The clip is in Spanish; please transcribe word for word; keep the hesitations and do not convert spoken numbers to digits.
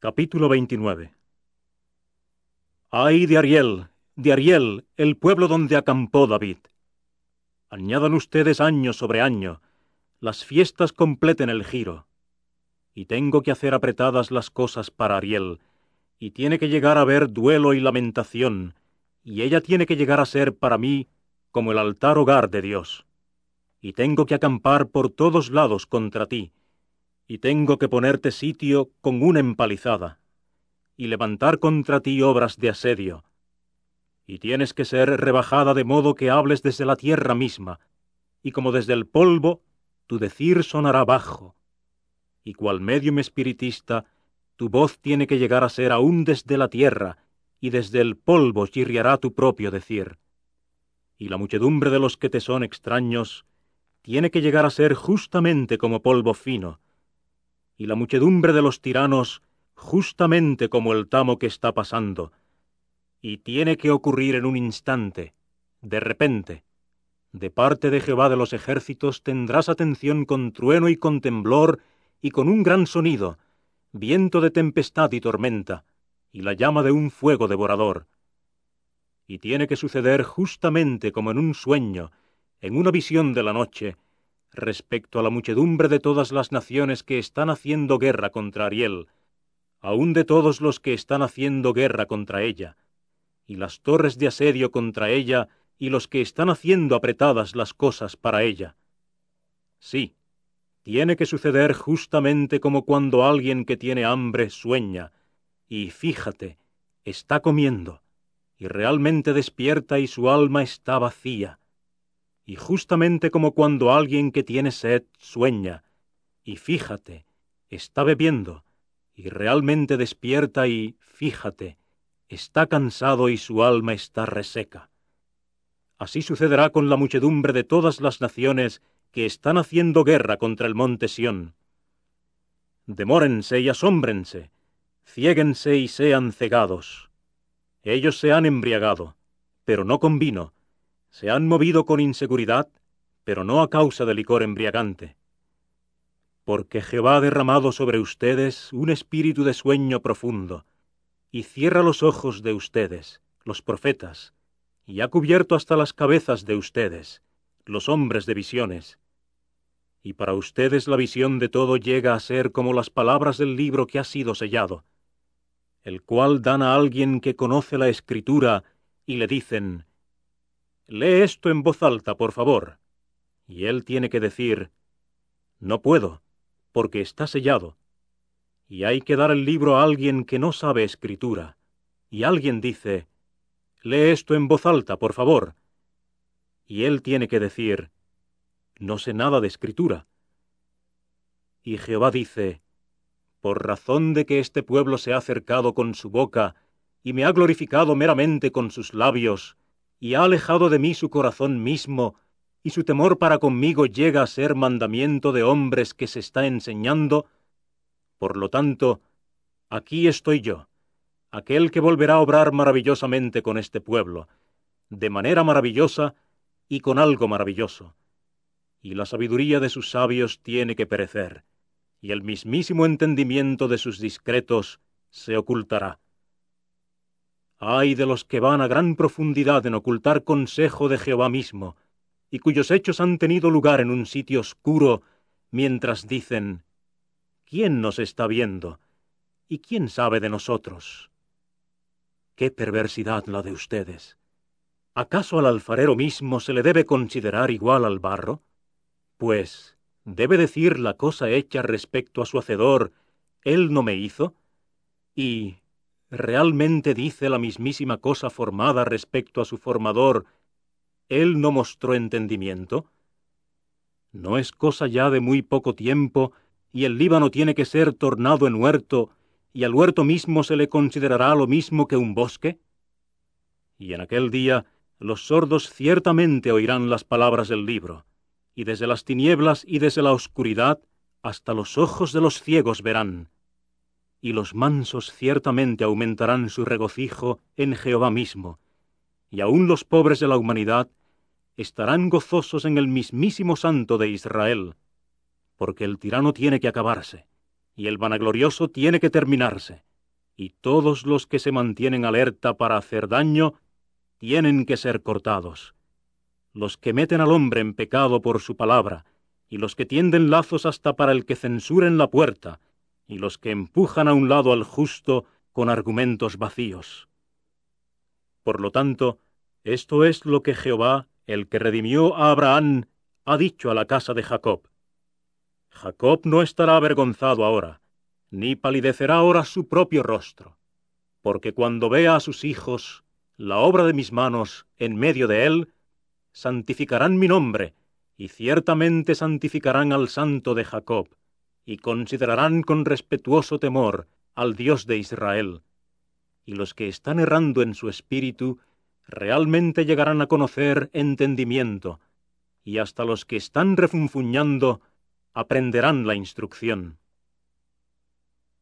Capítulo veintinueve. ¡Ay de Ariel, de Ariel, el pueblo donde acampó David! Añadan ustedes año sobre año, las fiestas completen el giro. Y tengo que hacer apretadas las cosas para Ariel, y tiene que llegar a haber duelo y lamentación, y ella tiene que llegar a ser para mí como el altar hogar de Dios. Y tengo que acampar por todos lados contra ti, y tengo que ponerte sitio con una empalizada, y levantar contra ti obras de asedio. Y tienes que ser rebajada de modo que hables desde la tierra misma, y como desde el polvo, tu decir sonará bajo. Y cual medium espiritista, tu voz tiene que llegar a ser aún desde la tierra, y desde el polvo chirriará tu propio decir. Y la muchedumbre de los que te son extraños tiene que llegar a ser justamente como polvo fino, y la muchedumbre de los tiranos justamente como el tamo que está pasando, y tiene que ocurrir en un instante, de repente. De parte de Jehová de los ejércitos tendrás atención con trueno y con temblor y con un gran sonido, viento de tempestad y tormenta, y la llama de un fuego devorador. Y tiene que suceder justamente como en un sueño, en una visión de la noche, respecto a la muchedumbre de todas las naciones que están haciendo guerra contra Ariel, aun de todos los que están haciendo guerra contra ella, y las torres de asedio contra ella, y los que están haciendo apretadas las cosas para ella. Sí, tiene que suceder justamente como cuando alguien que tiene hambre sueña, y fíjate, está comiendo, y realmente despierta y su alma está vacía. Y justamente como cuando alguien que tiene sed sueña, y fíjate, está bebiendo, y realmente despierta y, fíjate, está cansado y su alma está reseca. Así sucederá con la muchedumbre de todas las naciones que están haciendo guerra contra el monte Sión. Demórense y asómbrense, ciéguense y sean cegados. Ellos se han embriagado, pero no con vino, se han movido con inseguridad, pero no a causa de licor embriagante. Porque Jehová ha derramado sobre ustedes un espíritu de sueño profundo, y cierra los ojos de ustedes, los profetas, y ha cubierto hasta las cabezas de ustedes, los hombres de visiones. Y para ustedes la visión de todo llega a ser como las palabras del libro que ha sido sellado, el cual dan a alguien que conoce la Escritura, y le dicen, «Lee esto en voz alta, por favor». Y él tiene que decir, «No puedo, porque está sellado». Y hay que dar el libro a alguien que no sabe Escritura, y alguien dice, «Lee esto en voz alta, por favor». Y él tiene que decir, «No sé nada de Escritura». Y Jehová dice, «Por razón de que este pueblo se ha acercado con su boca, y me ha glorificado meramente con sus labios, y ha alejado de mí su corazón mismo, y su temor para conmigo llega a ser mandamiento de hombres que se está enseñando, por lo tanto, aquí estoy yo, aquel que volverá a obrar maravillosamente con este pueblo, de manera maravillosa y con algo maravilloso. Y la sabiduría de sus sabios tiene que perecer, y el mismísimo entendimiento de sus discretos se ocultará. Ay de los que van a gran profundidad en ocultar consejo de Jehová mismo, y cuyos hechos han tenido lugar en un sitio oscuro, mientras dicen, ¿quién nos está viendo? ¿Y quién sabe de nosotros? ¡Qué perversidad la de ustedes! ¿Acaso al alfarero mismo se le debe considerar igual al barro? Pues, ¿debe decir la cosa hecha respecto a su hacedor, él no me hizo? Y, ¿realmente dice la mismísima cosa formada respecto a su formador, él no mostró entendimiento? ¿No es cosa ya de muy poco tiempo, y el Líbano tiene que ser tornado en huerto, y al huerto mismo se le considerará lo mismo que un bosque? Y en aquel día los sordos ciertamente oirán las palabras del libro, y desde las tinieblas y desde la oscuridad hasta los ojos de los ciegos verán. Y los mansos ciertamente aumentarán su regocijo en Jehová mismo, y aun los pobres de la humanidad estarán gozosos en el mismísimo Santo de Israel, porque el tirano tiene que acabarse, y el vanaglorioso tiene que terminarse, y todos los que se mantienen alerta para hacer daño tienen que ser cortados. Los que meten al hombre en pecado por su palabra, y los que tienden lazos hasta para el que censuren la puerta, y los que empujan a un lado al justo con argumentos vacíos. Por lo tanto, esto es lo que Jehová, el que redimió a Abraham, ha dicho a la casa de Jacob. Jacob no estará avergonzado ahora, ni palidecerá ahora su propio rostro, porque cuando vea a sus hijos, la obra de mis manos, en medio de él, santificarán mi nombre, y ciertamente santificarán al Santo de Jacob, y considerarán con respetuoso temor al Dios de Israel. Y los que están errando en su espíritu, realmente llegarán a conocer entendimiento, y hasta los que están refunfuñando aprenderán la instrucción.